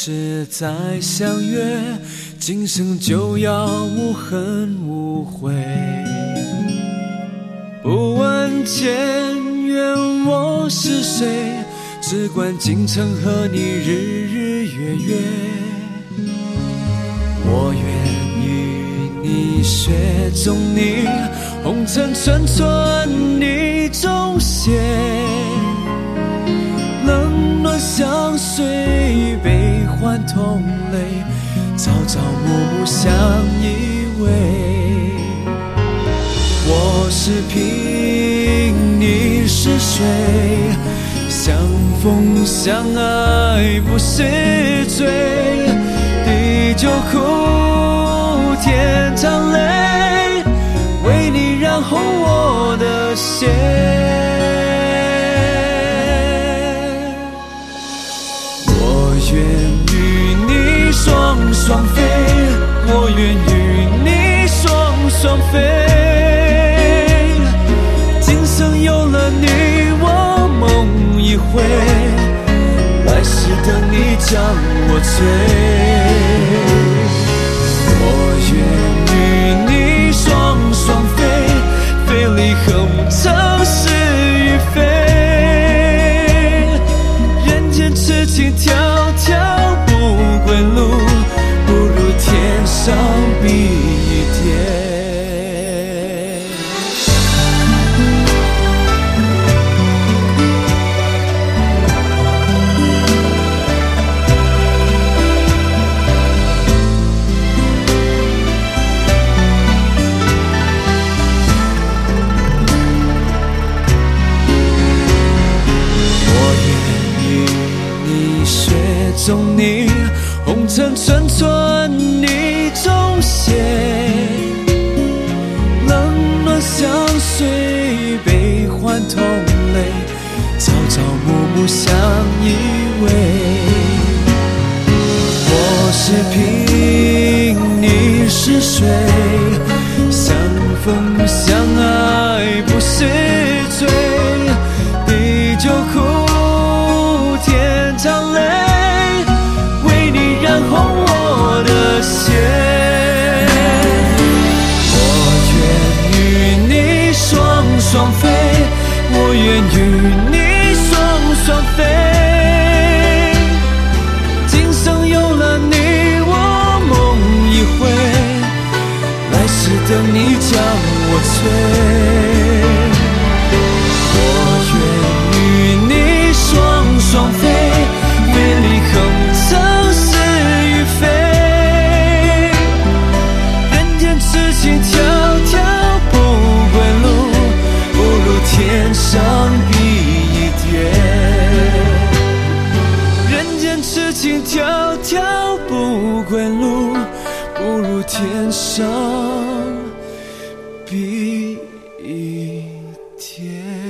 是再相约，今生就要无恨无悔。不问前缘我是谁，只管今生和你日日月月。我愿与你雪中你，红尘寸寸你中写。冷暖相随，悲欢同泪，朝朝暮暮相依偎。我是萍，你是水，相逢相爱不是罪。地久苦，天长累，为你染红我的血。我愿与你双双飞，我愿与你双双飞。今生有了你，我梦一回，来世等你将我追。我愿与你双双飞，飞离横城是与非。人间痴情迢迢不归路，不如天上比一天。中你，红尘寸寸你中写。冷暖相随，悲欢同泪，朝朝暮暮相依偎。我是萍，你是水，相逢相爱不是罪。地久苦，天长累，染红我的血。我愿与你双双飞，我愿与你双双飞。今生有了你，我梦一回，来世等你将我追。我愿与你双双飞，飞离横城是迢迢不归路，不如天上比一天。人间痴情迢迢不归路，不如天上比一天。